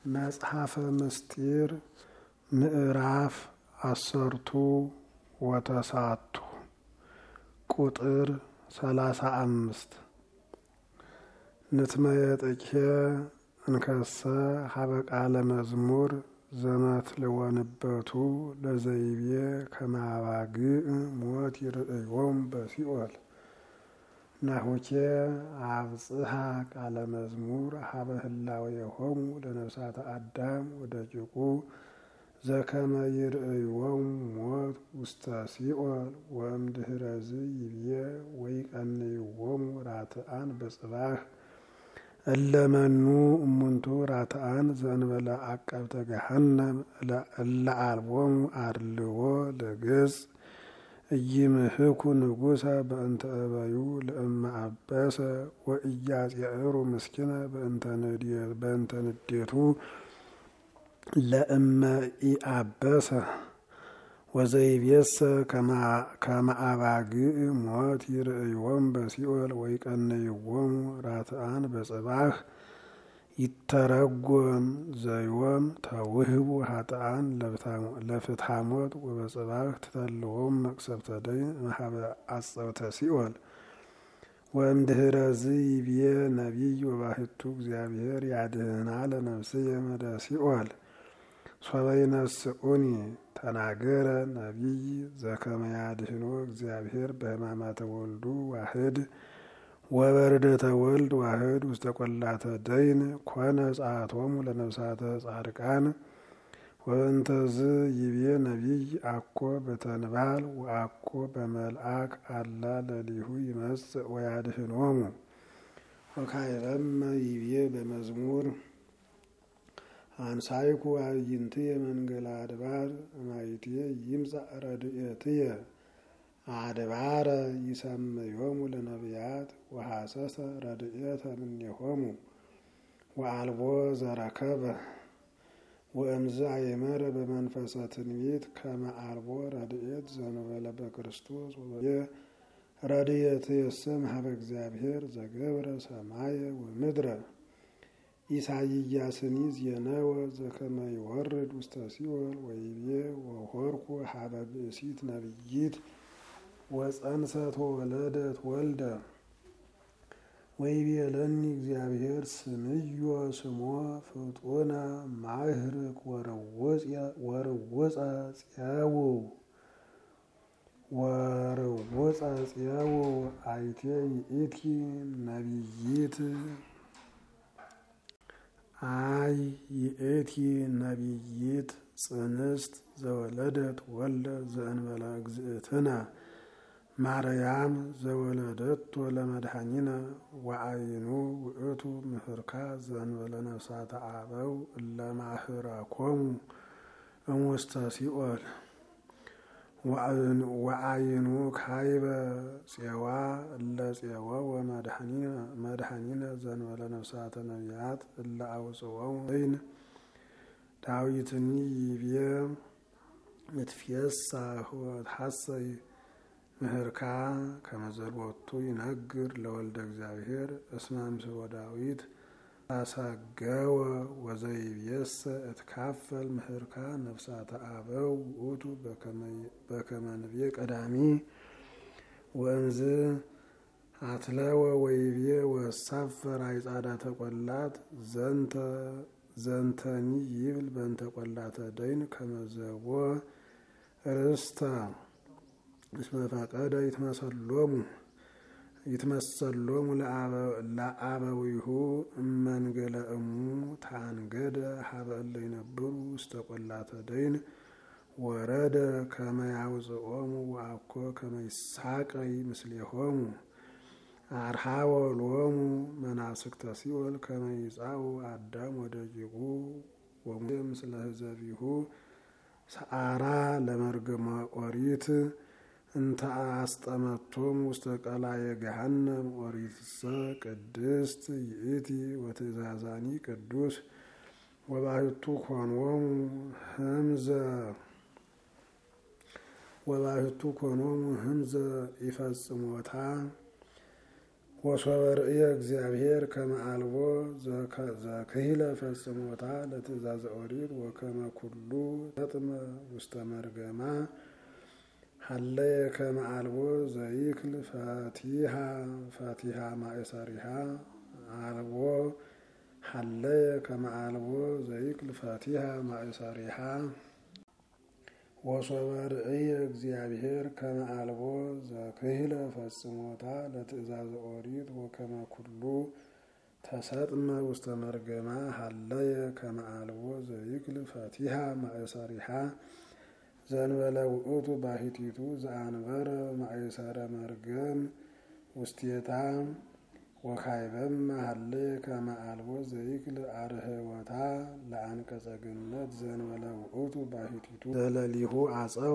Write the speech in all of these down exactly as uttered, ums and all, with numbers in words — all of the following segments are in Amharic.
መጽሐፈ ምስጢር ምዕራፍ አሰርቱ ወተሳቱ ቁጥር ሰላሳ አምስት ንትመየጥኬ እንከሰ ሀበ ቃለ መዝሙር ዘመትልወንበቱ ለዘይቤ ከማባግዕ ሞት ይርእዮም በሲኦል ናሁኬ አብጽሐ ቃለ መዝሙር ሀበ ህላዌሆሙ ለነፍሳተ አዳም ወደቂቁ ዘከመ ይርእዮሙ ሞት ውስተ ሲኦል ወእምድኅረዝ ይብዬ ወይቀንይዎሙ ራትአን በጽባህ እለመኑ እሙንቱ ራትአን ዘእንበለ አቀብተ ገሃነም እለ አልቦሙ አድልዎ ለገጽ ኢይምህኩ ንጉሰ በእንተ እበዩ ለእመ አበሰ ወኢያጽዕሩ ምስኪነ በእንተ ንዴቱ ለእመ ኢአበሰ ወዘይቤሰ ከመ አባግዕ ሞት ይርእዮሙ በሲኦል ወይቀንይዎሙ ራትአን በጽባህ ይተረጎም ዘዮም ተውህቡ ኃጥአን ለፍትሐ ሞት ወበጽባህ ትተልዎም መቅሰፍተ ደይን እምኀበ አጸብተ ሲኦል ወእምድኅረዝ ይብዬ ነቢይ ወባሕቱ እግዚአብሔር ያድኅና ለነፍስየ እምደ ሲኦል ሶበ ይነስኡኒ ተናገረ ነቢይ ዘከመ ያድኅኖ እግዚአብሔር በሕማማተ ወልዱ ዋህድ ወበርደተ ወልድ ዋህድ ውስተ ቈላተ ደይን ኮነ ጸአቶሙ ለነፍሳተ ጻድቃን ወእንተዝ ይቤ ነቢይ አኮ በተንባል ወአኮ በመልአክ አላ ለሊሁ ይመጽእ ወያድኅኖሙ ወካዕበመ ይቤ በመዝሙር አንሳይኩ አዕይንትየ መንገለ አድባር እማይትየ ይምጻእ ረድኤትየ አድባረ ይሰምዮሙ ለነቢያት ወሐሰሰ ረድኤተ እምኔሆሙ ወአልቦ ዘረከበ ወእምዝ አየመረ በመንፈሰ ትንቢት ከመ አልቦ ረድኤት ዘእንበለ በክርስቶስ ወበየ ረድኤትየሰ እምኀበ እግዚአብሔር ዘገብረ ሰማየ ወምድረ ኢሳይያስኒ ዜነወ ዘከመ ይወርድ ውስተ ሲኦል ወይቤ ወሆርኩ ሀበ ብእሲት ነቢይት ወጸንሰት ወወለደት ወልደ ወይቤለኒ እግዚአብሔር ስምዮ ስሞ ፍጡነ ማህርቅ ወርውፀ ጽያው ወርውፀ ጽያው አይቴ ይእቲ ነቢይት አይ ይእቲ ነቢይት ጽንስት ዘወለደት ወልደ ዘእንበለ እግዝእትነ ማርያም ዘወለደቶ ለመድኃኒነ ወአይኑ ውእቱ ምህርካ ዘእንበለ ነፍሳተ አበው እለ ማህረኮሙ እሙስተ ሲኦል ወአይኑ ካይበ ፄዋ እለ ፄዋ ወመድኃኒነ ዘእንበለ ነፍሳተ ነቢያት እለ አውጽኦሙ ደይን ዳዊትኒ ይቤ እትፌሳህ ወትሐሰይ ምህርካ ከመ ዘልቦቱ ይነግር ለወልደ እግዚአብሔር እስመ እምስሎ ዳዊት አሰገወ ወዘይቤሰ እትካፈል ምህርካ ነፍሳተ አበው ውእቱ በከመ ንቤ ቀዳሚ ወእንዝ አትለወ ወይቤ ወሳፈር አይጻዳተ ቈላት ዘንተኒ ይብል በእንተ ቈላተ ደይን ከመ ዘቦ ርስተ እስመ ፈቀደ ይትመሰሎሙ ይትመሰሎሙ ለአበዊሁ እመንገለ እሙ ታንገደ ሀበ እለ ይነብሩ ውስተ ቈላተ ደይን ወረደ ከመ ያውጽኦሙ ወአኮ ከመ ይሳቀይ ምስሌሆሙ አርሃወ ሎሙ መናስክተ ሲኦል ከመ ይጻኡ አዳም ወደቂቁ ወሙሴ ምስለ ሕዝቢሁ ሰአራ ለመርገመ ኦሪት እንተ አስጠመቶም ውስተ ቀላየ ገሃነም ኦሪትሰ ቅድስት ይእቲ ወትእዛዛኒ ቅዱስ ወባሕቱ ኮኖሙ ህምዘ ወባሕቱ ኮኖሙ ህምዘ ይፈጽሞታ ወሶበ ርእየ እግዚአብሔር ከመ አልቦ ዘክሂለ ፈጽሞታ ለትእዛዘ ኦሪት ወከመ ኩሉ ተጥመ ውስተ መርገማ ሀለየ ከመ አልቦ ዘይክል ፈቲሃ ፈቲሃ ማእሰሪሃ አልቦ ሀለየ ከመ አልቦ ዘይክል ፈቲሃ ማእሰሪሃ ወሶበ ርእየ እግዚአብሔር ከመ አልቦ ዘክሂለ ፈጽሞታ ለትእዛዘ ኦሪት ወከመ ኩሉ ተሰጥመ ውስተ መርገማ ሀለየ ከመ አልቦ ዘይክል ፈቲሃ ማእሰሪሃ ዘንበለ ውእቱ ባሕቲቱ ዘአንበረ ማእሰረ መርገም ውስቴታ ወካይበም ሀለየ ከመ አልቦ ዘይክል አርህወታ ለአንቀጸ ገነት ዘንበለ ውእቱ ባሕቲቱ ዘለሊሁ አጸወ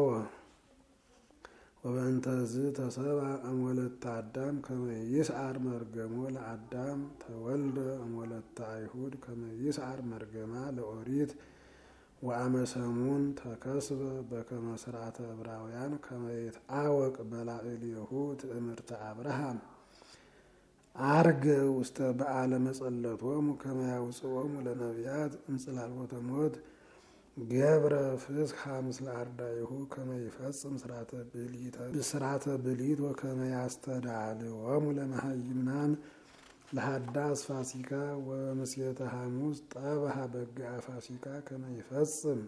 ወበእንተዝ ተሰብአ እምወለተ አዳም ከመ ይስዓር መርገሞ ለአዳም ተወልደ እምወለተ አይሁድ ከመ ይስዓር መርገማ ለኦሪት ወአመሰሙን ተከስበ በከመ ስርዓተ ዕብራውያን ከመ ይትአወቅ በላዕሌሁ ትእምርተ አብርሃም አርገ ውስተ በዓለ መጸለቶሙ ከመ ያውፅኦሙ ለነቢያት እምጽላልወተ ሞት ገብረ ፍስሐ ምስለ አርዳኢሁ ከመ ይፈጽም ስርዓተ ብሊት ወከመ ያስተዳልወሙ ለመሃይምናን ለሀዳስ ፋሲካ ወምስየተ ሐሙስ ጠብሐ በግአ ፋሲካ ከመ ይፈጽም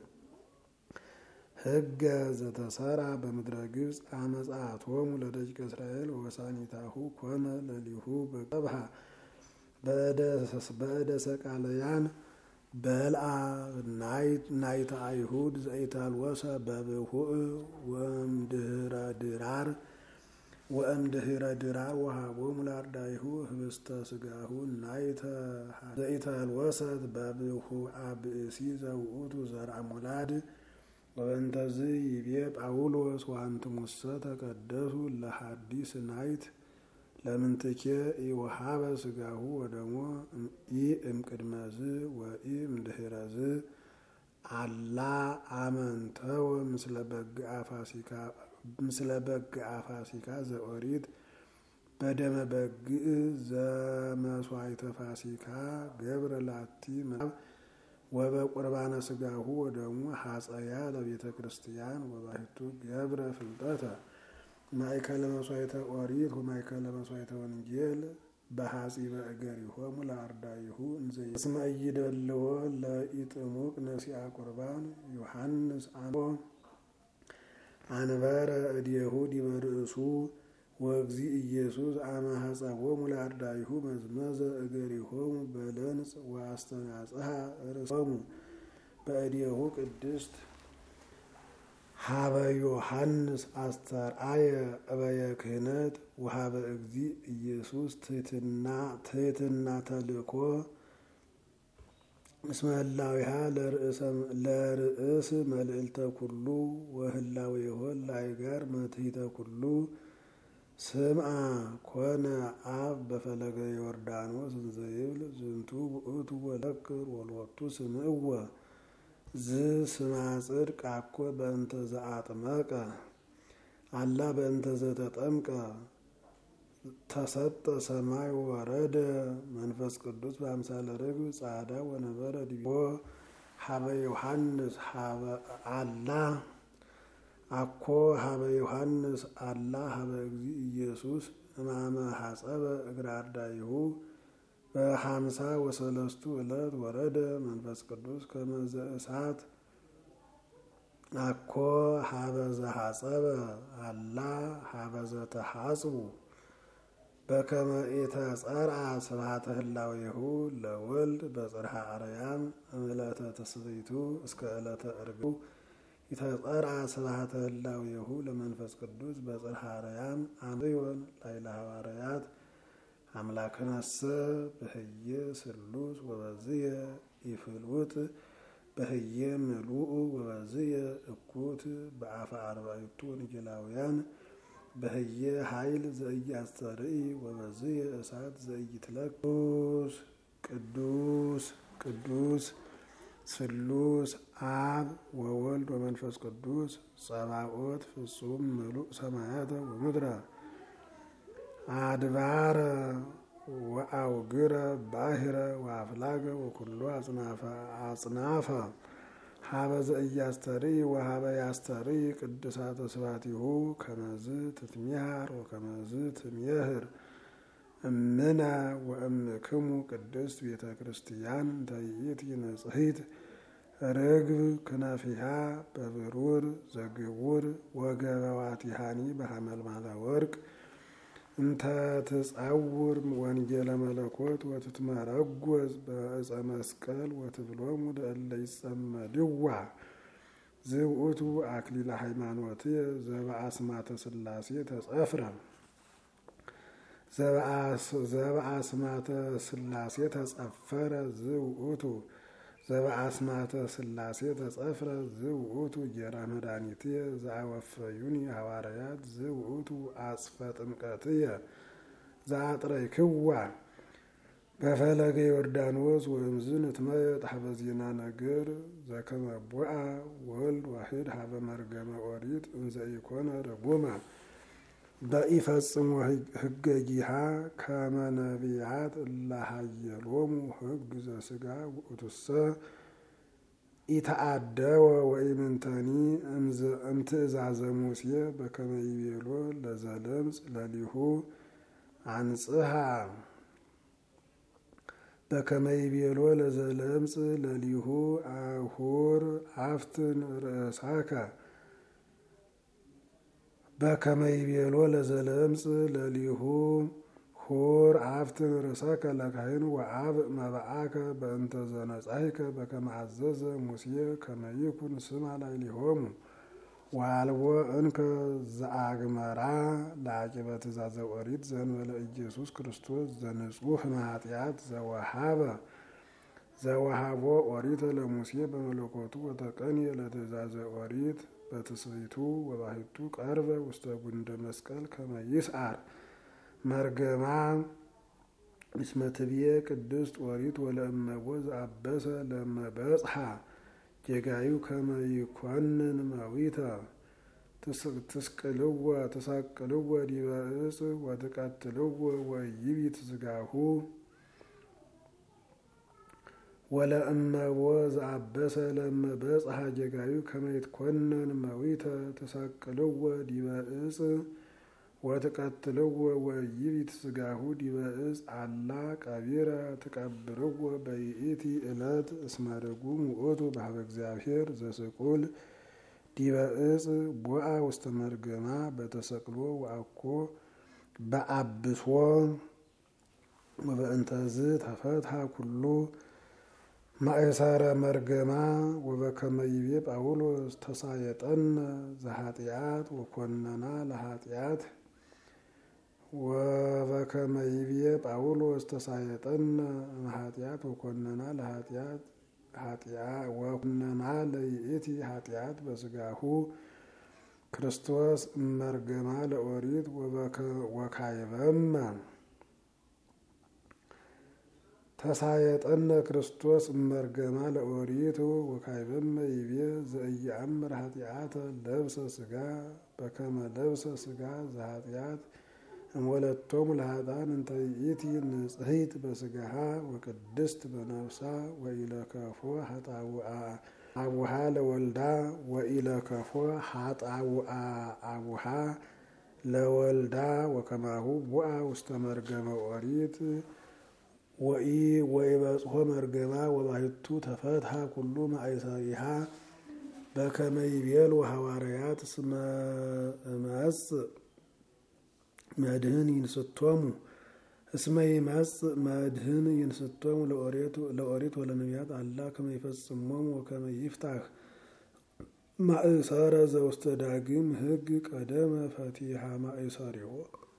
ሕገ ዘተሰራ በምድረ ግብፅ አመጽአቶሙ ለደቂቀ እስራኤል ወሳኒታሁ ኮነ ለሊሁ በጠብሐ በእደ ሰቃለያን በልአ ናይተ አይሁድ ዘኢታልወሰ በብሁእ ወእምድህረ ድራር ወእምድህረ ድራር ወሃቦሙ ለአርዳኢሁ ህብስተ ስጋሁ ናይተ ዘኢታልወሰት በብሁአ ብእሲ ዘውእቱ ዘርአ ሙላድ ወበእንተዝ ይቤ ጳውሎስ ወአንትሙሰ ተቀደሱ ለሐዲስ ናይት ለምንትኬ ኢወሃበ ስጋሁ ወደሞ ኢእምቅድመዝ ወኢእምድህረዝ አላ አመንተወ ምስለ በግአ ፋሲካ ምስለ በግአ ፋሲካ ዘኦሪት በደመ በግዕ ዘመስዋዕተ ፋሲካ ገብረ ላቲ ወበቁርባነ ስጋሁ ወደሙ ሐጸያ ለቤተ ክርስቲያን ወባሕቱ ገብረ ፍልጠተ ማእከለ መስዋዕተ ኦሪት ወማእከለ መስዋዕተ ወንጌል በሐጺበ እገሪሆሙ ለአርዳኢሁ እንዘ እስመ ኢይደልዎ ለኢጥሙቅ ነሲአ ቁርባን ዮሐንስ አንበረ እዴሁ ዲበ ርእሱ ወእግዚእ ኢየሱስ አመ ሐጸቦሙ ለአርዳኢሁ መዝመዘ እገሪሆሙ በለንጽ ወአስተናጽሐ ርእሶሙ በእዴሁ ቅድስት ሀበ ዮሐንስ አስተርአየ እበየ ክህነት ወሀበ እግዚእ ኢየሱስ ትሕትና ትሕትና ተልእኮ እስመ ህላዊሃ ለርእስ መልዕልተ ኩሉ ወህላዌሆ ላይጋር መትሕተ ኩሉ ስምዐ ኮነ አብ በፈለገ ዮርዳኖስ እንዘ ይብል ዝንቱ ውእቱ ወለክር ወሎቱ ስምዕወ ዝ ስማ ጽድቅ አኮ በእንተ ዘአጥመቀ አላ በእንተ ዘተጠምቀ ተሰጠ ሰማይ ወረደ መንፈስ ቅዱስ በአምሳለ ርግብ ጻዕዳ ወነበረ ዲቦ ሀበ ዮሐንስ ሀበ አላ አኮ ሀበ ዮሐንስ አላ ሀበ እግዚእ ኢየሱስ እማመ ሐጸበ እግረ አርዳኢሁ በሀምሳ ወሰለስቱ ዕለት ወረደ መንፈስ ቅዱስ ከመ ዘእሳት አኮ ሀበ ዘሐጸበ አላ ሀበ ዘተሐጽቡ በከመ ኢተጸርዐ ስብሐተ ህላዌሁ ለወልድ በጽርሐ አርያም እምዕለተ ትስብእቱ እስከ ዕለተ ዕርገቱ ኢተጸርዐ ስብሐተ ህላዌሁ ለመንፈስ ቅዱስ በጽርሐ አርያም አምዮን ላዕለ ሐዋርያት አምላክነሰ በህየ ስሉስ ወበዝየ ኢፍልውጥ በህየ ምሉእ ወበዝየ እኩት በአፈ አርባዕቱ ወንጌላውያን በህየ ኃይል ዘኢያስተርኢ ወበዝየ እሳት ዘኢይትለኮስ ቅዱስ ቅዱስ ስሉስ አብ ወወልድ ወመንፈስ ቅዱስ ጸባኦት ፍጹም ምሉእ ሰማያተ ወምድረ አድባረ ወአውግረ ባሕረ ወአፍላገ ወኩሎ አጽናፈ አጽናፈ ሀበ ዘኢያስተርኢ ወሀበ ያስተርኢ ቅዱሳተ ስብሐቲሁ ከመዝ ትትሚሃር ወከመዝ ትሜህር እምነ ወእምክሙ ቅድስት ቤተ ክርስቲያን እንተ ይእቲ ንጽሕት ርግብ ክነፊሃ በብሩር ዘግቡር ወገበዋቲሃኒ በሐመልማለ ወርቅ እንተ ትጸውር ወንጌለ መለኮት ወትትመረጎዝ በዕፀ መስቀል ወትብሎሙ ለእለ ይጸመድዋ ዝውእቱ አክሊለ ሃይማኖትየ ዘበአስማተ ሥላሴ ተጸፍረ ዘበአስማተ ሥላሴ ተጸፈረ ዝውእቱ ዘበአስማተ ሥላሴ ተጸፍረ ዝውእቱ ጌራ መድኃኒትየ ዘአወፈዩኒ ሐዋርያት ዝውእቱ አጽፈ ጥምቀትየ ዘአጥረይክዋ በፈለገ ዮርዳኖስ ወእምዝ ንትመየጥ ሀበ ዜና ነገር ዘከመ ቦአ ወልድ ዋሕድ ሀበ መርገመ ኦሪት እንዘ ኢኮነ ርጉማ በኢፈጽሙ ሕገ ጊሃ ከመ ነቢያት እለ ሀየሎሙ ሕግ ዘሥጋ ውእቱሰ ኢተአደወ ወኢምንተኒ እምትእዛዘ ሙሴ በከመ ይቤሎ ለዘለምጽ ለሊሁ አንጽሐ በከመ ይቤሎ ለዘለምጽ ለሊሁ አሁር አፍትን ርእሳከ በከመ ይቤሎ ለዘለምጽ ለሊሁ ሁር አፍትን ርእሰከ ለካህን ወአብ መባአከ በእንተ ዘነጻሕከ በከመ አዘዘ ሙሴ ከመ ይኩን ስማ ላዕሌሆሙ ወአልቦ እንከ ዘአግመራ ለዐቂበ ትእዛዘ ኦሪት ዘእንበለ ኢየሱስ ክርስቶስ ዘንጹሕ እምኃጢአት ዘወሃበ ዘወሃቦ ኦሪተ ለሙሴ በመለኮቱ ወተቀንየ ለትእዛዘ ኦሪት በትስብእቱ ወባሕቱ ቀርበ ውስተ ጉንደ መስቀል ከመ ይስዓር መርገማ እስመ ትብዬ ቅድስት ኦሪት ወለእመቦ ዘአበሰ ለመበጽሐ ጌጋዩ ከመ ይኰንን መዊተ ትስቅልዎ ትሰቅልዎ ዲበ ዕፅ ወትቀትልዎ ወይቢት ሥጋሁ ወለእመቦ ዘአበሰ ለመበጽሐ ጌጋዩ ከመ ይትኰነን መዊተ ትሰቅልዎ ዲበ ዕፅ ወትቀትልዎ ወይቢት ሥጋሁ ዲበ ዕፅ አላ ቀቢረ ትቀብርዎ በይእቲ ዕለት እስመ ርጉም ውእቱ በኀበ እግዚአብሔር ዘስቁል ዲበ ዕፅ ቦአ ውስተ መርገማ በተሰቅሎ ወአኮ በአብሶ ወበእንተዝ ተፈትሐ ኩሉ ማእሰረ መርገማ ወበከመ ይቤ ጳውሎስ ተሳየጠነ ዘኃጢአት ወኰነና ለኃጢአት ወበከመ ይቤ ጳውሎስ ተሳየጠነ እምኃጢአት ወኰነና ለኃጢአት ወኵነና ለይእቲ ኃጢአት በሥጋሁ ክርስቶስ እመርገማ ለኦሪት ወካይበመ ተሳየጠነ ክርስቶስ እመርገማ ለኦሪት ወካይበመ ይቤ ዘኢየአምር ኃጢአተ ለብሰ ሥጋ በከመ ለብሰ ሥጋ ዘኃጢአት እምወለቶሙ ለኃጥኣን እንተ ይእቲ ንጽሕት በሥጋሃ ወቅድስት በነፍሳ ወኢለከፎ ኃጣውአ አቡሃ ለወልዳ ወኢለከፎ ኃጣውአ አቡሃ ለወልዳ ወከማሁ ቦአ ውስተ መርገመ ኦሪት ወኢ ወይበጽሖ መርገማ ወባሕቱ ተፈትሐ ኩሉ ማእሰሪሃ በከመ ይቤሉ ሐዋርያት እስመ እመጽእ መድህን ይንስቶሙ እስመ ይመጽእ መድህን ይንስቶሙ ለኦሪት ወለነቢያት አላ ከመ ይፈጽሞሙ ወከመ ይፍታሕ ማእሰረ ዘውስተ ዳግም ሕግ ቀደመ ፈቲሐ ማእሰሪሆ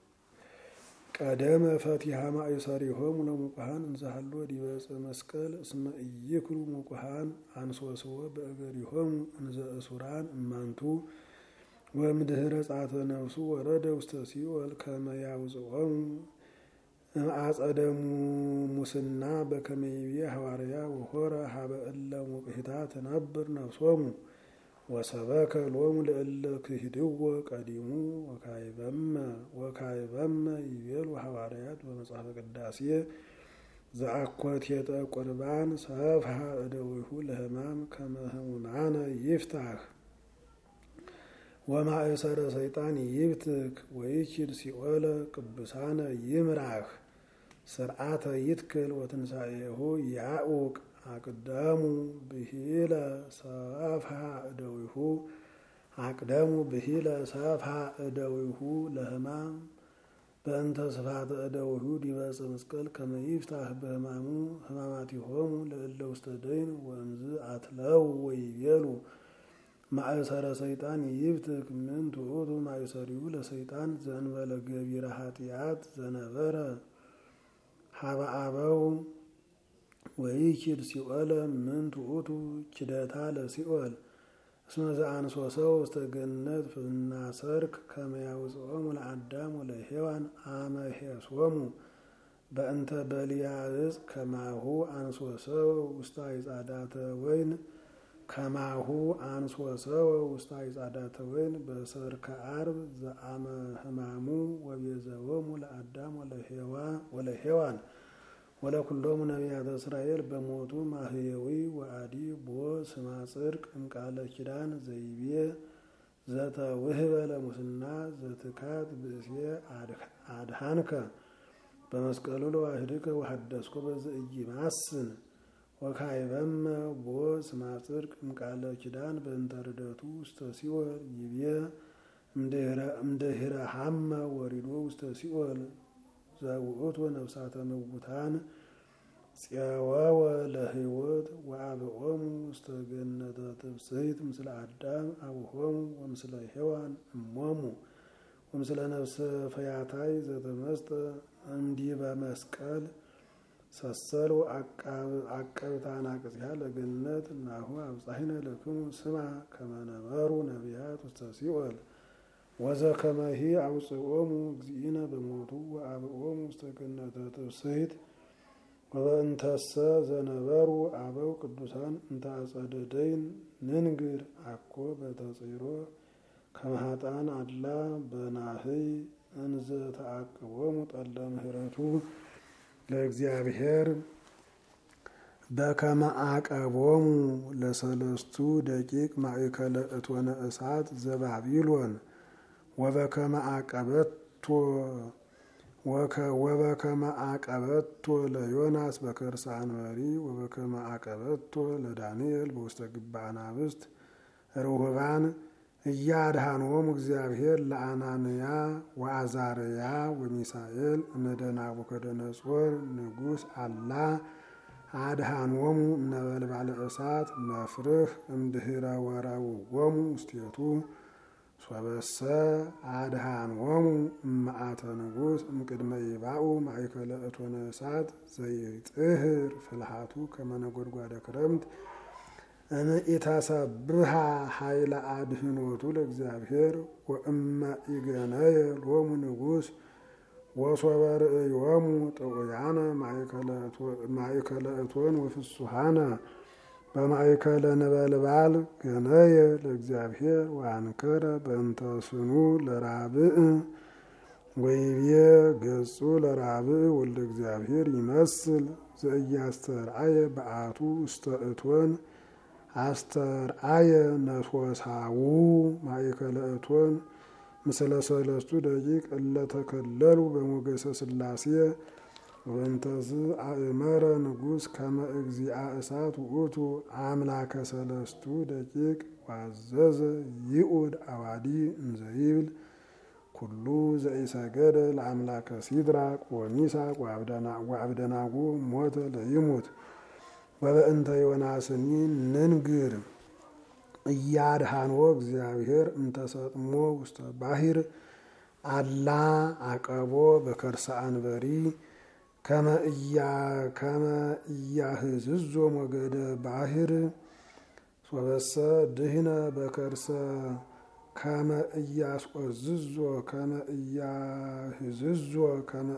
ቀደመ ፈቲሐ ማእሰሪሆሙ ለሙቁሃን እንዘሃሎ ዲበ ዕፀ መስቀል እስመ ኢይኩኑ ሙቁሃን አንሶስዎ በእገሪሆሙ እንዘ እሱራን እማንቱ ወእምድኅረ ጻተ ነፍሱ ወረደ ውስተ ሲኦል ከመ ያውፅኦሙ እምአጸደ ሙስና በከመ ይቤ ሐዋርያ ወሖረ ሀበ እለ ሙቅሂታ ትነብር ነፍሶሙ ወሰበከ ሎሙ ለእለ ክህድዎ ቀዲሙ ወካይበመ ወካይበመ ይቤሉ ሐዋርያት በመጽሐፈ ቅዳሴ ዘአኮቴተ ቁርባን ሰፍሐ እደዊሁ ለሕማም ከመ ሕሙማነ ይፍታህ ወማእሰረ ሰይጣን ይብትክ ወይኪድ ሲኦለ ቅዱሳነ ይምራህ ስርዓተ ይትክል ወትንሣኤሁ ያዕውቅ አቅደሙ ብሂለ ሰፍሐ እደዊሁ አቅደሙ ብሂለ ሰፍሐ እደዊሁ ለሕማም በእንተ ስፋተ እደዊሁ ዲበ ዕፀ መስቀል ከመ ይፍታህ በሕማሙ ሕማማቲሆሙ ለእለ ውስተ ደይን ወእምዝ አትለው ወይቤሉ ማእሰረ ሰይጣን ይብትክ ምንቱ ውእቱ ማእሰሪሁ ለሰይጣን ዘእንበለ ገቢረ ኃጢአት ዘነበረ ሀበ አበው ወይኪድ ሲኦለ ምንቱ ውእቱ ኪደታ ለሲኦል እስመ ዘአንሶ ሰው ውስተ ገነት ፍና ሰርክ ከመ ያውፅኦሙ ለአዳም ወለሔዋን አመ ሄሶሙ በእንተ በልያ ዕፅ ከማሁ አንሶ ሰው ውስተ አዕጻዳተ ወይን ከማሁ አንሶ ሰው ውስተ አዕጻዳተ ወይን በሰርከ ዓርብ ዘአመ ሕማሙ ወቤዘዎሙ ለአዳም ወለሔዋን ወለኩሎሙ ነቢያተ እስራኤል በሞቱ ማህየዊ ወአዲ ቦ ስማ ጽድቅ እምቃለ ኪዳን ዘይቤ ዘተውህበ ለሙስና ዘትካት ብእሴ አድሃንከ በመስቀሉ ለዋህድከ ወሐደስኮ በዘኢይማስን ወካይበመ ቦ ስማ ጽድቅ እምቃለ ኪዳን በእንተ ርደቱ ውስተ ሲኦል ይቤ እምድኅረ ሐመ ወሪዶ ውስተ ሲኦል ዘውእቱ ነፍሳተ ምውታን ጽወወ ለሕይወት ወአብኦሙ ውስተ ገነተ ትፍስሕት ምስለ አዳም አቡሆሙ ወምስለ ሔዋን እሞሙ ወምስለ ነፍሰ ፈያታይ ዘተመስጠ እምዲበ መስቀል ሰሰሉ አቀብታና ቅጽያ ለገነት ናሁ አብጻሕነ ለክሙ ስማ ከመ ነበሩ ነቢያት ውስተ ሲኦል ወዘከመሂ አውፅኦሙ እግዚእነ በሞቱ ወአብኦሙ ውስተ ገነተ ትፍስሕት ወበእንተሰ ዘነበሩ አበው ቅዱሳን እንተ አጸደ ደይን ንንግር አኮ በተጽሮ ከመ ኃጥአን አላ በናህይ እንዘ ተአቅቦሙ ጠለ ምህረቱ ለእግዚአብሔር በከመ አቀቦሙ ለሰለስቱ ደቂቅ ማእከለ እቶነ እሳት ዘባቢሎን ወበከመ አቀበቶ ወበከመ አቀበቶ ለዮናስ በከርሰ አንበሪ ወበከመ አቀበቶ ለዳንኤል በውስተ ግብረ አናብስት ርሁባን እያድኃኖሙ እግዚአብሔር ለአናንያ ወአዛርያ ወሚሳኤል እምእደ ናቡከደነፆር ንጉሥ አላ አድኃኖሙ እምነበልባለ እሳት መፍርህ እምድኅረ ወረውዎሙ ውስቴቱ ሶበሰ አድኃኖሙ እመዓተ ንጉሥ እምቅድመ ይባኡ ማእከለ እቶነ እሳት ዘይጥህር ፍልሃቱ ከመ ነጐድጓደ ክረምት እምኢተሰብሐ ኃይለ አድኅኖቱ ለእግዚአብሔር ወእመ ኢገነየ ሎሙ ንጉሥ ወሶበ ርእዮሙ ጥዑያነ ማእከለ እቶን ወፍሱሃነ በማእከለ ነበልባል ገነየ ለእግዚአብሔር ወአንከረ በእንተ ስኑ ለራብዕ ወይቤ ገጹ ለራብዕ ወልደ እግዚአብሔር ይመስል ዘኢያስተርአየ በአቱ ውስተ እቶን አስተርአየ ነሶሳው ማእከለ እቶን ምስለ ሰለስቱ ደቂቅ እለ ተከለሉ በሞገሰ ሥላሴ ወእንተዝ አእመረ ንጉሥ ከመ እግዚአ እሳት ውእቱ አምላከ ሰለስቱ ደቂቅ ዋዘዘ ይኡድ አዋዲ እንዘ ይብል ኩሉ ዘኢሰገደ ለአምላከ ሲድራቅ ወሚሳቅ ወአብደናጎ ሞተ ለይሙት ወበእንተ ዮናስኒ ንንግር እያድኃንዎ እግዚአብሔር እንተሰጥሞ ውስተ ባሕር አላ አቀቦ በከርሰ አንበሪ ከመ ኢያህዝዞ ሞገደ ባሕር ሶበሰ ድህነ በከርሰ ከመ ኢያስቆዝዞ ከመ ኢያህዝዞ ከመ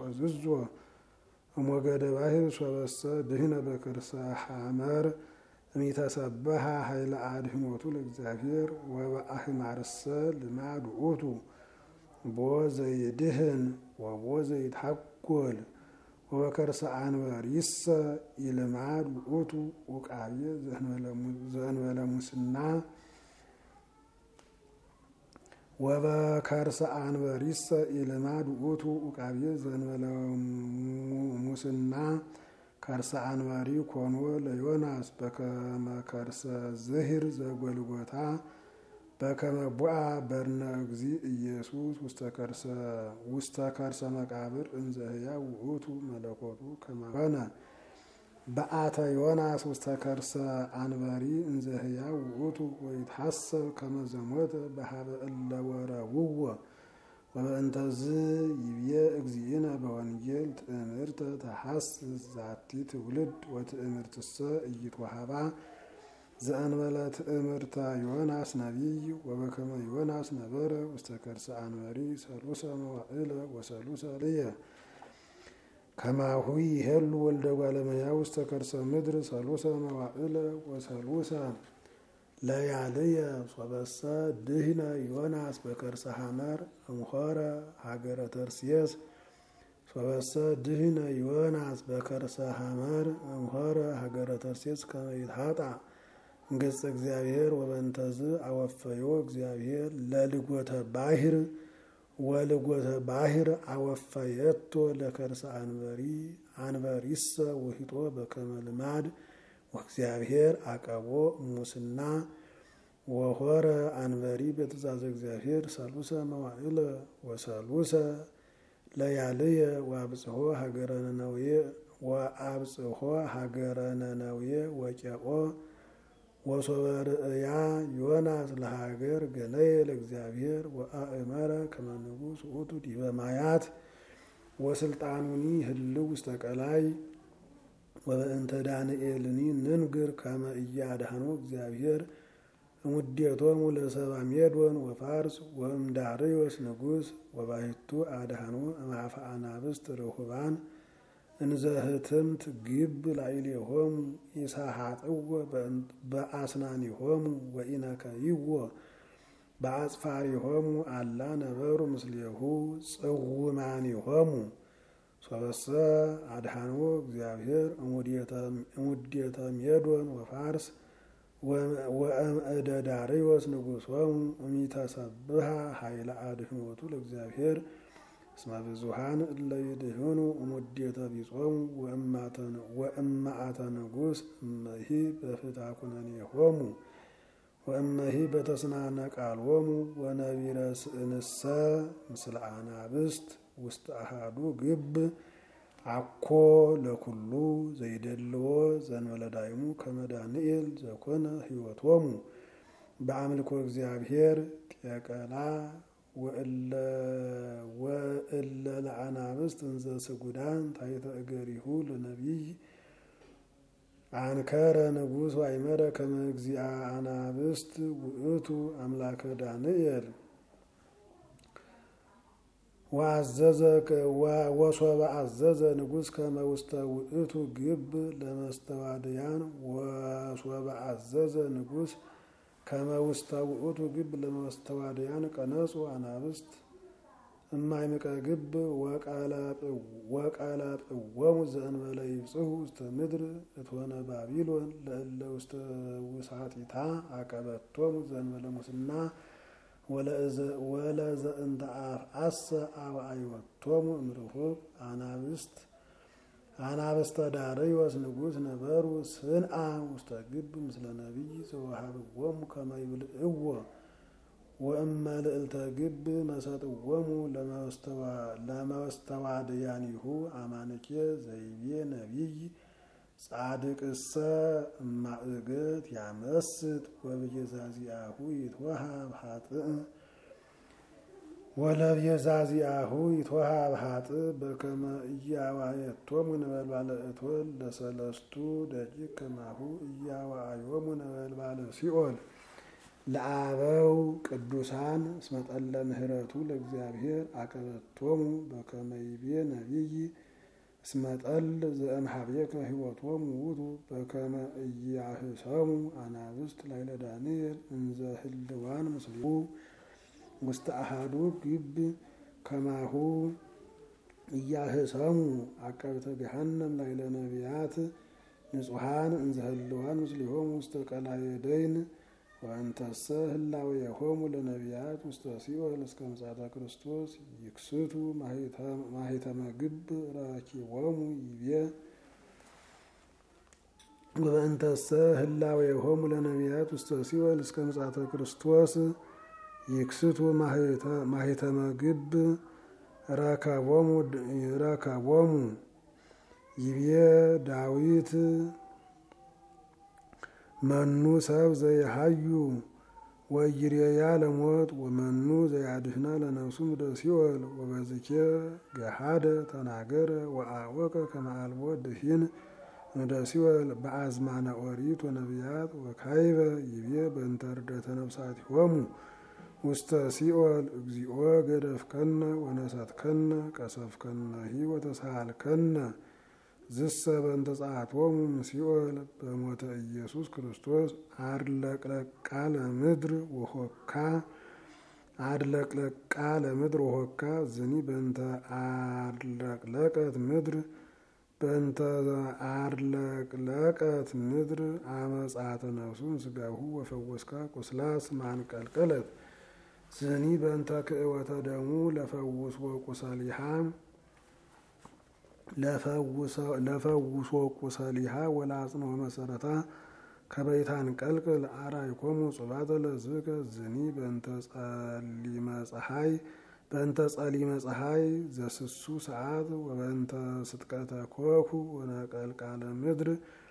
ኢያስቆዝዞ ሞገደ ባሕር ሶበሰ ድህነ በከርሰ ሐመር እሚተሰበሃ ኃይለ አድኅኖቱ ለእግዚአብሔር ወበአሕማርሰ ልማድ ውእቱ ቦ ዘይድህን ወቦ ዘይትሐጐል ወበከርሰ አንበሪሰ ኢልማድ ውእቱ ውቃቤ ዘእንበለ ሙስና ወበከርሰ አንበሪሰ ኢልማድ ውእቱ ውቃቤ ዘእንበለ ሙስና ከርሰ አንበሪ ኮኖ ለዮናስ በከመ ከርሰ ዝሂር ዘጎልጎታ በከመ ቡአ በርነ እግዚእ ኢየሱስ ውስተ ከርሰ መቃብር እንዘ ሕያው ውእቱ መለኮቱ ከመ ኮነ በአተ ዮናስ ውስተ ከርሰ አንበሪ እንዘ ሕያው ውእቱ ወይትሐሰብ ከመ ዘሞተ በሀበ እለ ወረውዎ ወበእንተዝ ይብዬ እግዚእነ በወንጌል ትእምርተ ተሐስስ ዛቲ ትውልድ ወትእምርትሰ ኢይትወሃባ ዘእንበለ ትእምርተ ዮናስ ነቢይ ወበከመ ዮናስ ነበረ ውስተ ከርሰ አንበሪ ሰሉሰ መዋዕለ ወሰሉሰ ልየ ከማሁ ይሄሉ ወልደ እጓለ እመሕያው ውስተ ከርሰ ምድር ሰሉሰ መዋዕለ ወሰሉሰ ለያልየ ሶበሰ ድህነ ዮናስ በከርሰ ሐመር እምሖረ ሀገረ ተርሴስ ሶበሰ ድህነ ዮናስ በከርሰ ሐመር እምሖረ ሀገረ ተርሴስ ከመ ይትሐጣ ገጸ እግዚአብሔር ወበእንተዝ አወፈዮ እግዚአብሔር ለልጎተ ባሕር ወልጎተ ባሕር አወፈየቶ ለከርሰ አንበሪ አንበሪሰ ወሂጦ በከመ ልማድ ወእግዚአብሔር አቀቦ ሙስና ወሖረ አንበሪ በትእዛዘ እግዚአብሔር ሰሉሰ መዋዕለ ወሰሉሰ ለያልየ ወአብጽሖ ሀገረ ነነዌ ወአብጽሖ ሀገረ ነነዌ ወቄኦ ወሶበ ርእያ ዮናስ ለሀገር ገነየ ለእግዚአብሔር ወአእመረ ከመ ንጉሥ ውእቱ ዲበ ማያት ወስልጣኑኒ ህልው ውስተ ቀላይ ወበእንተ ዳንኤልኒ ንንግር ከመ ኢያድኀኖ እግዚአብሔር እሙዴቶሙ ለሰብአ ሜዶን ወፋርስ ወእምዳርዮስ ንጉሥ ወባሕቱ አድኀኖ እምአፈ አናብስት ርሁባን እንዘ ህትምት ግብ ላዕሌሆሙ ይሳሐጥዎ በአስናኒሆሙ ወኢነከይዎ በአጽፋሪሆሙ አላ ነበሩ ምስሌሁ ጽውማኒሆሙ ሶበሰ አድኀኖ እግዚአብሔር እሙዴተ ሜዶን ወፋርስ ወእምእደ ዳርዮስ ንጉሶሙ እሚተሰብሃ ኃይለ አድኅኖቱ ለእግዚአብሔር እስመ ብዙኃን እለ ይድህኑ እሙዴተ ቢጾሙ ወእመአተ ንጉሥ እመሂ በፍትሐ ኩነኔሆሙ ወእመሂ በተስናነ ቃሎሙ ወነቢረ ስእንሰ ምስለ አናብስት ውስተ አሐዱ ግብ አኮ ለኩሉ ዘይደልዎ ዘእንበለ ዳይሙ ከመ ዳንኤል ዘኮነ ሕይወቶሙ በአምልኮ እግዚአብሔር ጤቀላ ወእለ ለአናብስት እንዘ ስጉዳን ታሕተ እገሪሁ ለነቢይ አንከረ ንጉሥ ወአእመረ ከመ እግዚአ አናብስት ውእቱ አምላከ ዳንኤል ወአዘዘ ወሶበ አዘዘ ንጉሥ ከመ ውስተ ውእቱ ግብ ለመስተዋድያን ወሶበ አዘዘ ንጉሥ ከመ ውስተ ውእቱ ግብ ለመስተዋድያን ቀነጹ አናብስት እማይምቀ ግብ ወቀለጵዎሙ ዘእንበለ ይብጽሑ ውስተ ምድር እትሆነ ባቢሎን ለእለ ውስተ ውሳጢታ አቀበቶሙ ዘእንበለ ሙስና ወለዘእንተ አፍአሰ አውዓዮቶሙ እምርሁብ አናብስት አናብስተ ዳርዮስ ንጉሥ ነበሩ ስንአ ውስተ ግብ ምስለ ነቢይ ዘወሃብዎሙ ከመ ይብልዕዎ ወእመ ልዕልተ ግብ መሰጥዎሙ ለመስተዋድያኒሁ አማንኬ ዘይቤ ነቢይ ጻድቅሰ እማእገት ያመስጥ ወበየዛዚአሁ ይትወሃብ ኃጥእ ወለብየዛዚአሁ ይትወሃብ ኃጥእ በከመ ኢያዋየቶሙ ነበልባለ እቶን ለሰለስቱ ደቂቅ ከማሁ ኢያዋዮሙ ነበልባለ ሲኦል ለአበው ቅዱሳን እስመ ጠለ ምህረቱ ለእግዚአብሔር አቀበቶሙ በከመ ይቤ ነቢይ እስመ ጠል ዘእምኀቤከ ሕይወቶሙ ውእቱ በከመ ኢያህሰሙ አናብስት ላዕለ ዳንኤል እንዘ ህልዋን ምስሌሁ ውስተ አሐዱ ግብ ከማሁ ኢያህሰሙ አቀብተ ገሃነም ላዕለ ነቢያት ንጹሐን እንዘ ህልዋን ምስሌሆሙ ውስተ ቀላየ ደይን ወእንተሰ ህላዌሆሙ ለነቢያት ውስተ ሲኦል እስከ ምጽአተ ክርስቶስ ይክስቱ ማኅተመ ግብ ረኪቦሙ ይቤ ወእንተሰ ህላዌሆሙ ለነቢያት ውስተ ሲኦል እስከ ምጽአተ ክርስቶስ ይክስቱ ማኅተመ ግብ ረከቦሙ ረከቦሙ ይቤ ዳዊት መኑ ሰብ ዘይሃዩ ወይሬያ ለሞት ወመኑ ዘያድኅና ለነፍሱ እምደ ሲኦል ወበዝኬ ገሃደ ተናገረ ወአወቀ ከመ አልቦ ድኂን እምደ ሲኦል በአዝማነ ኦሪት ወነቢያት ወካዕበ ይቤ በእንተ ርደተ ነፍሳቲሆሙ ውስተ ሲኦል እግዚኦ ገደፍከነ ወነሰትከነ ቀሰፍከነሂ ወተሳሃልከነ ዝሰ በእንተ ጸአቶሙ እምሲኦል በሞተ ኢየሱስ ክርስቶስ አድለቅለቃ ለምድር ወሆካ አድለቅለቃ ለምድር ወሆካ ዝኒ በእንተ አድለቅለቀት ምድር በእንተ አድለቅለቀት ምድር አመጻተ ነፍሱን ስጋሁ ወፈወስካ ቁስላ ስማንቀልቀለት ዝኒ በእንተ ክእወተ ደሙ ለፈውስ ወቁሰሊሃ ለፈውሶ ቁሰሊሃ ወለአጽንዖ መሰረታ ከበይታን ቀልቅል አርአይኮሙ ጽባተ ለሕዝብከ ዝኒ በእንተ ጸሊመ ፀሐይ በእንተ ጸሊመ ፀሐይ ዘስሱ ሰዓት ወበእንተ ስጥቀተ ኮኩ ወነቀልቃለ ምድር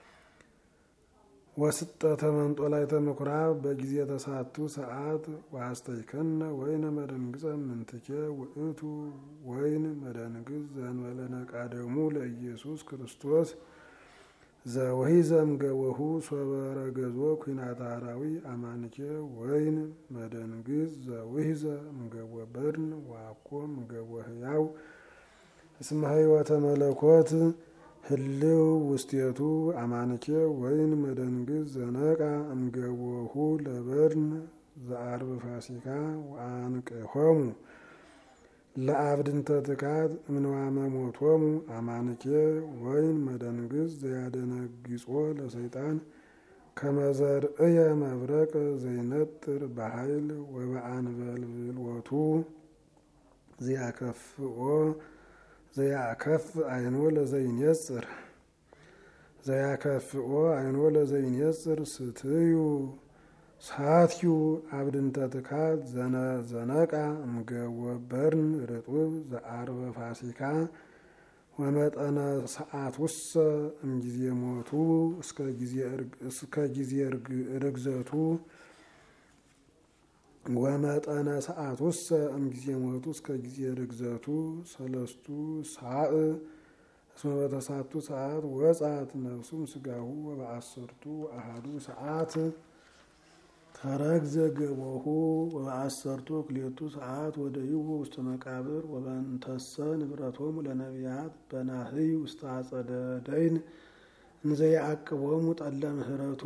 ወስጠተ መንጦላዕተ ምኵራብ በጊዜ ተሳቱ ሰዓት ወአስተይከነ ወይነ መደንግጸ ምንትኬ ውእቱ ወይን መደንግዝ ዘእንበለ ነቃ ደሙ ለኢየሱስ ክርስቶስ ዘወሂዘ እምገቦሁ ሶበ ረገዞ ኩናተ አራዊ አማንኬ ወይን መደንግዝ ዘወሂዘ እምገቦ በድን ወአኮ እምገቦ ሕያው እስመ ሕይወተ መለኮት ህልው ውስቴቱ አማንኬ ወይን መደንግዝ ዘነቃ እምገቦሁ ለበድን ዘአርብ ፋሲካ ወአንቅሖሙ ለአብድንተ ትካት እምንዋመ ሞቶሙ አማንኬ ወይን መደንግዝ ዘያደነግጾ ለሰይጣን ከመ ዘርእየ መብረቅ ዘይነጥር በኃይል ወበአንበልብሎቱ ዘያከፍኦ ዘያከፍ አይኖ ለዘይንየጽር ዘያከፍኦ አይኖ ለዘይንየጽር ስትዩ ሳትዩ አብድንተ ትካት ዘነቃ እምገቦ በድን ርጡብ ዘአርበ ፋሲካ ወመጠነ ሰዓቱሰ እምጊዜ ሞቱ እስከ ጊዜ ርግዘቱ ወመጠነ ሰዓቱሰ እምጊዜ ሞቱ እስከ ጊዜ ርግዘቱ ሰለስቱ ሳዕ እስመ በተሳቱ ሰዓት ወጻት ነፍሱም ስጋሁ ወበአሰርቱ አሐዱ ሰዓት ተረግዘ ገቦሁ ወበአሰርቱ ክልኤቱ ሰዓት ወደይዎ ውስተ መቃብር ወበእንተሰ ንብረቶሙ ለነቢያት በናህይ ውስተ አጸደ ደይን እንዘ ያዕቅቦሙ ጠለ ምህረቱ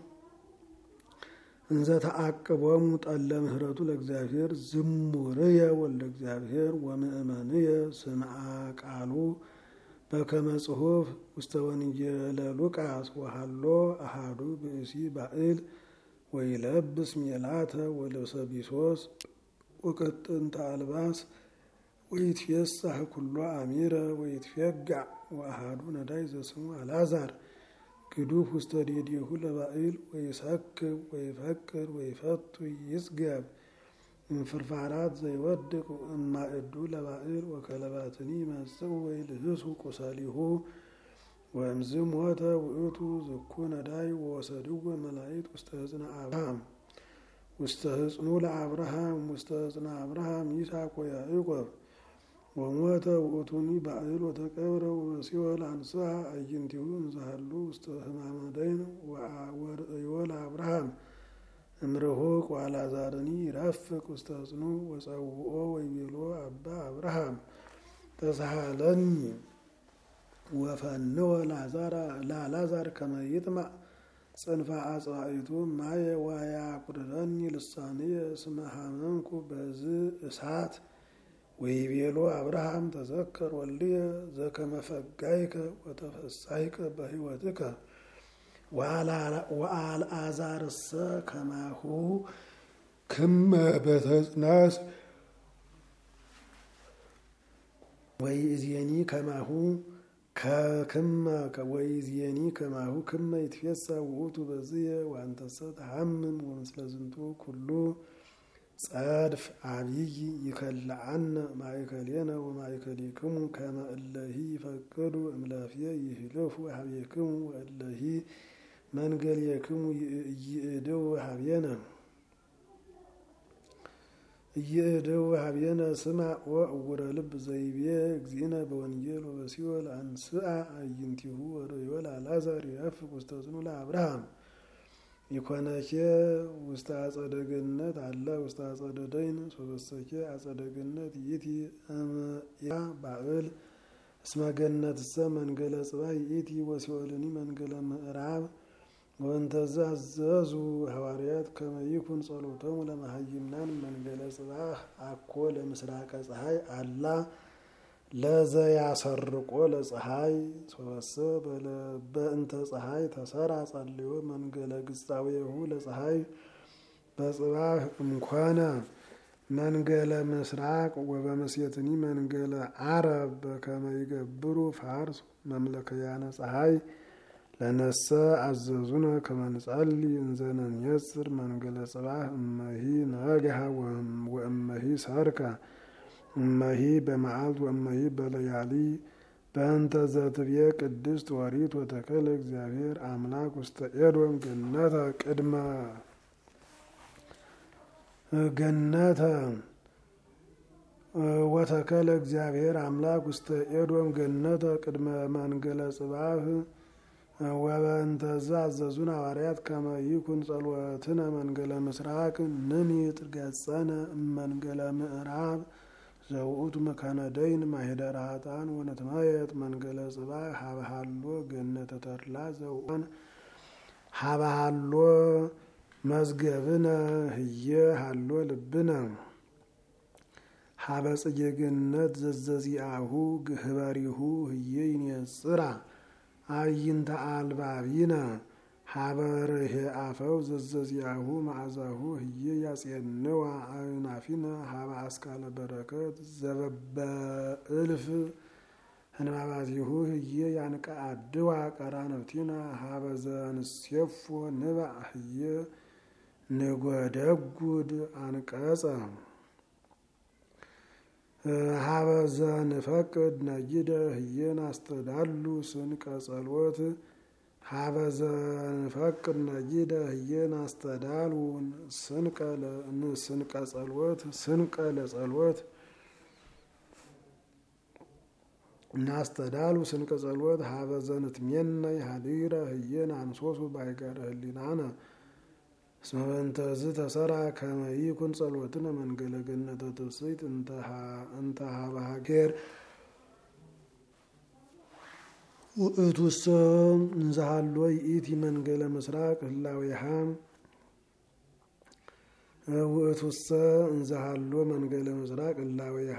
እንዘ ተዓቅቦሙ ጠለ ምህረቱ ለእግዚአብሔር ዝሙርየ ወልደ እግዚአብሔር ወምእመንየ ስምዐ ቃሉ በከመ ጽሑፍ ውስተ ወንጌለ ሉቃስ ወሃሎ አሐዱ ብእሲ ባእል ወይለብስ ሜላተ ወልብሰ ቢሶስ ወቅጥንተ አልባስ ወይትፌሳህ ኩሎ አሚረ ወይትፌጋዕ ወአሐዱ ነዳይ ዘስሙ አልዓዛር ግዱፍ ውስተ ዴዴሁ ለባእል ወይሰክብ ወይፈቅር ወይፈቱ ይጽገብ እምፍርፋራት ዘይወድቅ እማእዱ ለባእል ወከለባትኒ ይመጽኡ ወይልህሱ ቁሰሊሁ ወእምዝ ሞተ ውእቱ ዝኩ ነዳይ ወወሰድዎ መላእክት ውስተ ሕፅነ አብርሃም ውስተ ሕፅኑ ለአብርሃም ውስተ ሕፅነ አብርሃም ይስሐቅ ወያዕቆብ ወሞተ ውእቱኒ ባእል ወተቀብረ ወበሲኦል አንሥአ አዕይንቲሁ እንዘሃሉ ውስተ ሕማመ ደይን ወርእዮ ለአብርሃም እምርሁቅ ወአልዓዛርኒ ይረፍቅ ውስተ ሕፅኑ ወጸውኦ ወይቤሎ አባ አብርሃም ተሳሃለኒ ወፈንወ ለአልዓዛር ከመ ይጥምዕ ጽንፈ አጽዋዕቱ ማየ ወያቁርረኒ ልሳንየ እስመ ሐመምኩ በዝህ እሳት ወይቤሎ አብርሃም ተዘከር ወልድየ ዘከመ ፈጋይከ ወተፈሳይከ በሕይወትከ ወአልዓዛርሰ ከማሁ ክመ በተጽናስ ወይእዜኒ ከማሁ ከክመ ወይእዜኒ ከማሁ ክመ ይትፌሳህ ውእቱ በዝየ ወአንተሰ ተሐምም ወምስለ ዝንቱ ኩሉ ጸድፍ አብይ ይከልአነ ማእከሌነ ወማእከሊክሙ ከመ እለሂ ይፈቅዱ እምለፍየ ይህልፉ ሀቤክሙ ወእለሂ መንገልየክሙ ይእደው ሀቤነ ይእደው ሀቤነ ስምዕ ወእውረ ልብ ዘይቤ እግዚእነ በወንጌል ወበሲኦል አንስአ አዕይንቲሁ ወርእዮ ለአልዓዛር ይረፍቅ ውስተ ጽኑ ለአብርሃም ይኮነኬ ውስተ አጸደ ገነት አላ ውስተ አጸደ ደይን ሶበሰኬ አጸደ ገነት ይእቲ እምያ ባዕል እስመ ገነትሰ መንገለ ጽባህ ይእቲ ወሲኦልኒ መንገለ ምዕራብ ወእንተዘ አዘዙ ሐዋርያት ከመ ይኩን ጸሎቶሙ ለመሃይምናን መንገለ ጽባህ አኮ ለምስራቀ ፀሐይ አላ ለዘያሰርቆ ለፀሐይ ሶበሰ በእንተ ፀሐይ ተሰራ ጸልዮ መንገለ ግጻዌሁ ለፀሐይ በጽባህ እምኮነ መንገለ ምስራቅ ወበመሴትኒ መንገለ ዓረብ በከመ ይገብሩ ፋርስ መምለከያነ ፀሐይ ለነሰ አዘዙነ ከመ ንጸልይ እንዘ ነንየጽር መንገለ ጽባህ እመሂ ነግሃ ወእመሂ ሰርካ እመሂ በመዓልት ወእመሂ በለያሊ በእንተ ዘትብየ ቅድስት ኦሪት ወተከለ እግዚአብሔር አምላክ ውስተ ኤዶም ገነተ ቅድመ ገነተ ወተከለ እግዚአብሔር አምላክ ውስተ ኤዶም ገነተ ቅድመ መንገለ ጽባህ ወበእንተዘ አዘዙነ ሐዋርያት ከመ ይኩን ጸሎትነ መንገለ ምስራቅ ንሚጥ ገጸነ እመንገለ ምዕራብ ዘውእቱ መካነ ደይን ማኅደረ ኃጥአን ወነትመየጥ መንገለ ጽባህ ሀበሃሎ ገነተ ተድላ ዘውአን ሀበሃሎ መዝገብነ ህየ ሃሎ ልብነ ሀበ ጽጌ ገነት ዘዘዚአሁ ግህበሪሁ ህየ ይኔጽራ አዕይንተ አልባቢነ ሀበ ርሄ አፈው ዘዘዚአሁ መዓዛሁ ህየ ያጼንዋ አዕናፊነ ሀበ አስካለ በረከት ዘበበእልፍ ህንባባቲሁ ህየ ያንቀአድዋ ቀራንብቲነ ሀበ ዘንሴፎ ንባዕ ህየ ንጐደጉድ አንቀጸ ሀበ ዘንፈቅድ ነጊደ ህየን አስተዳሉ ስንቀ ጸሎት ሀበ ዘንፈቅድ ነጊደ ህየን አስተዳሉን ስንቀ ጸሎት ስንቀ ለጸሎት እናስተዳሉ ስንቀ ጸሎት ሀበ ዘንትሜነይ ሀዲረ ህየን አንሶሱ ባይጋረ ህሊናነ እስመ በእንተዝ ተሰራ ከመ ይኩን ጸሎትነ መንገለ ገነተ ትፍስሕት እንተ ሀበ ሀገር ውእቱሰ እንዘ ሀሎ ይእቲ መንገለ ምስራቅ ህላዌሃ ውእቱሰ እንዘ ሀሎ መንገለ ምስራቅ ህላዌሃ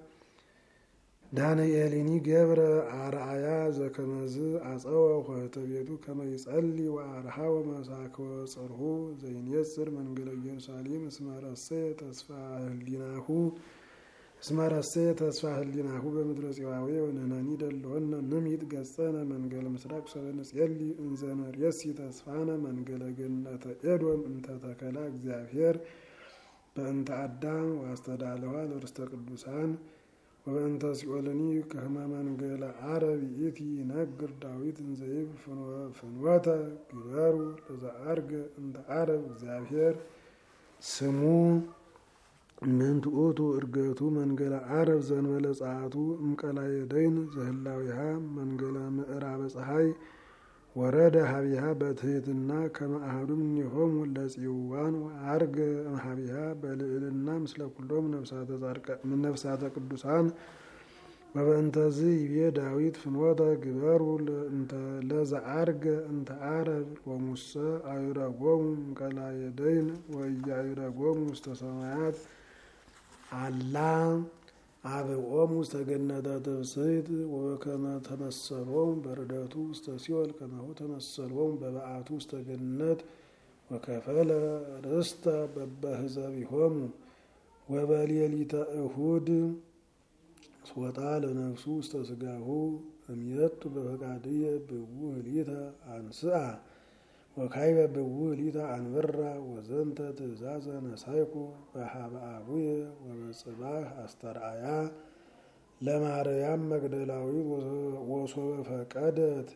ዳንኤልኒ ገብረ አርአያ ዘከመዝ አጸወ ኆኅተ ቤቱ ከመ ይጸልይ ወአርኀወ መሳክወ ጽርሑ ዘይኔጽር መንገለ ኢየሩሳሌም እስመ ረሰየ ተስፋ ህሊናሁ እስመ ረሰየ ተስፋ ህሊናሁ በምድረ ጽዋዌ ወነነኒ ደለወነ ንሚጥ ገጸነ መንገለ ምስራቅ ሰበ ንጼልይ እንዘ ንርእሲ ተስፋነ መንገለ ገነተ ኤዶም እንተ ተከላ እግዚአብሔር በእንተ አዳም ወአስተዳለዋ ለርስተ ቅዱሳን ወበእንተ ሲኦልኒ ከመ መንገለ ዓረብ ይእቲ ይነግር ዳዊት እንዘ ይብል ፍኖተ ግበሩ ለዘአርገ እንተ ዓረብ እግዚአብሔር ስሙ ምንት ውእቱ እርገቱ መንገለ ዓረብ ዘንበለ ጸአቱ እምቀላየ ደይን ዘህላዊሃ መንገለ ምዕራበ ፀሐይ ወረደ ሀቢሃ በትሕትና ከመ አሐዱ እምኔሆሙ ለጽዋን ወአርገ እምኀቢሃ በልዕልና ምስለ ኩሎም ነፍሳተ ቅዱሳን ወበእንተዝ ይቤ ዳዊት ፍኖተ ግበሩ ለዘአርገ እንተ አረብ ወሙሰ አይረጎሙ እምቀላየደይን ወኢያይረጎሙ ውስተ ሰማያት አላ አብኦሙ ውስተ ገነተ ትብስት ወከመ ተመሰሎሙ በርደቱ ውስተ ሲኦል ከማሁ ተመሰሎሙ በበዓቱ ውስተ ገነት ወከፈለ ርስተ በበህዘቢሆሙ ወበሌሊተ እሁድ ስወጣ ለነፍሱ ውስተ ስጋሁ እምየጡ በፈቃድየ ብውህ ሊተ አንስአ ወካይበ ብውህ ሊተ አንበራ ወዘንተ ትእዛዘ ነሳይኩ በሀበ አቡየ ወበጽባህ አስተርአያ ለማርያም መግደላዊት ወሶበ ፈቀደት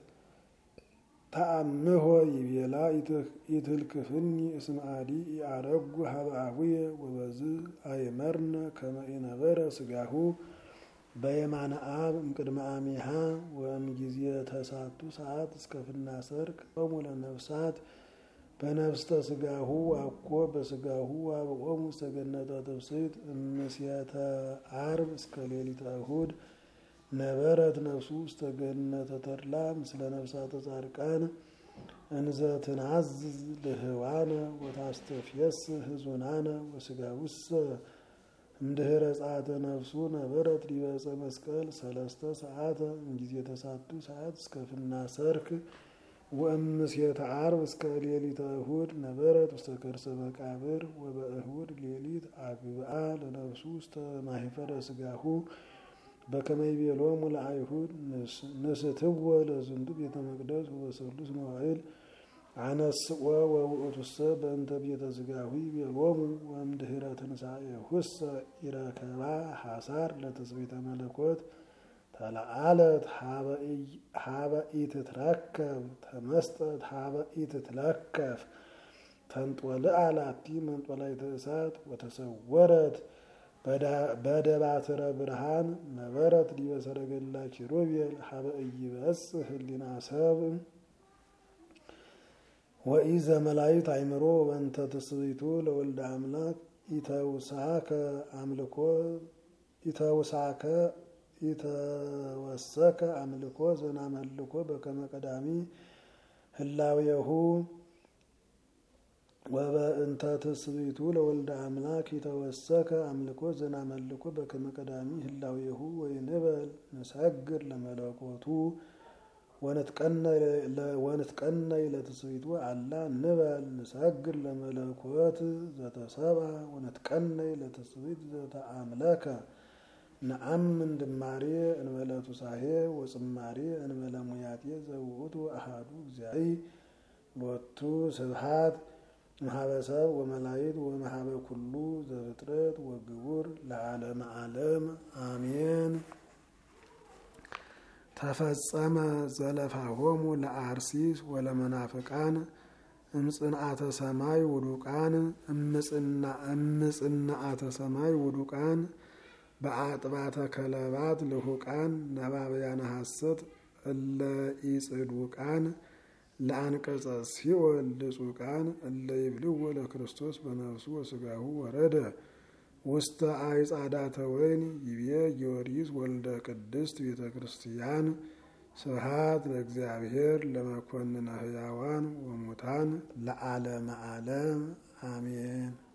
ተአምሆ ይቤላ ኢትልክፍኒ እስመ አዲ ኢአረጉ ሀበ አቡየ ወበዝ አይመርነ ከመ ኢነበረ ስጋሁ በየማነ አብ እምቅድመ አሚሃ ወእምጊዜ ተሳቱ ሰዓት እስከ ፍናሰርክ ቆሙ ለነፍሳት በነፍስተ ስጋሁ አኮ በስጋሁ አብኦሙ ውስተ ገነተ ትብስት እምስየተ ዓርብ እስከ ሌሊተ እሁድ ነበረት ነፍሱ ውስተ ገነተ ተድላ ምስለ ነፍሳተ ጻድቃን እንዘ ትናዝዝ ለህዋነ ወታስተፍየስህ ሕዙናነ ወስጋውሰ እምድኅረ ጸአተ ነፍሱ ነበረት ዲበ ዕፀ መስቀል ሰለስተ ሰዓተ እምጊዜ ተሳቱ ሰዓት እስከ ፍናሰርክ ወእምስየተ ዓርብ እስከ ሌሊተ እሁድ ነበረት ውስተ ከርሰ መቃብር ወበእሁድ ሌሊት አግብአ ለነፍሱ ውስተ ማኅፈረ ስጋሁ በከመ ይቤሎሙ ለአይሁድ ንስትዎ ለዝንቱ ቤተ መቅደስ ወበሰሉስ መዋዕል አነስኦ ወውእቱሰ በእንተ ቤተ ስጋሁ ይቤሎሙ ወእምድኅረ ትንሣኤሁሰ ኢረከባ ሐሳር ለትስብእተ መለኮት ተለአለት ሀበ ኢትትረከብ ተመስጠት ሀበ ኢትትለከፍ ተንጦልአ ላቲ መንጦላዕተ እሳት ወተሰወረት በደባትረ ብርሃን ነበረት ዲበ ሰረገላ ኪሩቤል ሀበ ኢይበጽሕ ህሊና ሰብእ ወኢዘ መላእክት አእምሮ ወእንተ ትስብእቱ ለወልደ አምላክ ኢተውሳከ አምልኮ ኢተውሳከ ኢተወሰከ አምልኮ ዘናመልኮ በከመ ቀዳሚ ህላዌሁ ወበእንተ ትስብእቱ ለወልደ አምላክ ኢተወሰከ አምልኮ ዘናመልኮ በከመ ቀዳሚ ህላዌሁ ወይንበል ንሰግድ ለመለኮቱ ወንትቀነይ ለትስብእቱ አላ ንበል ንሰግድ ለመለኮት ዘተሰብአ ወንትቀነይ ለትስብእት ዘተአምለከ ነአምን ድማሬ እንበለ ቱሳሄ ወጽማሬ እንበለ ሙያቴ ዘውእቱ አሐዱ እግዚአብሔር ሎቱ ስብሐት እምኀበ ሰብእ ወመላእክት ወእምኀበ ኩሉ ዘፍጥረት ወግቡር ለዓለመ ዓለም አሜን። ተፈጸመ ዘለፋሆሙ ለአርሲስ ወለመናፍቃን እምጽንዓተ ሰማይ ውዱቃን እምጽንዓተ ሰማይ ውዱቃን በአጥባተ ከለባት ልሁቃን ነባብያነ ሐሰት እለ ኢጽዱቃን ለአንቀጸ ሲኦል ልጹቃን እለ ይብልዎ ለክርስቶስ በነፍሱ ወስጋሁ ወረደ ውስተ አዕጻዳተ ወይን ይቤ ጊዮርጊስ ወልደ ቅድስት ቤተ ክርስቲያን ስብሐት ለእግዚአብሔር ለመኮንነ ሕያዋን ወሙታን ለዓለመ ዓለም አሜን።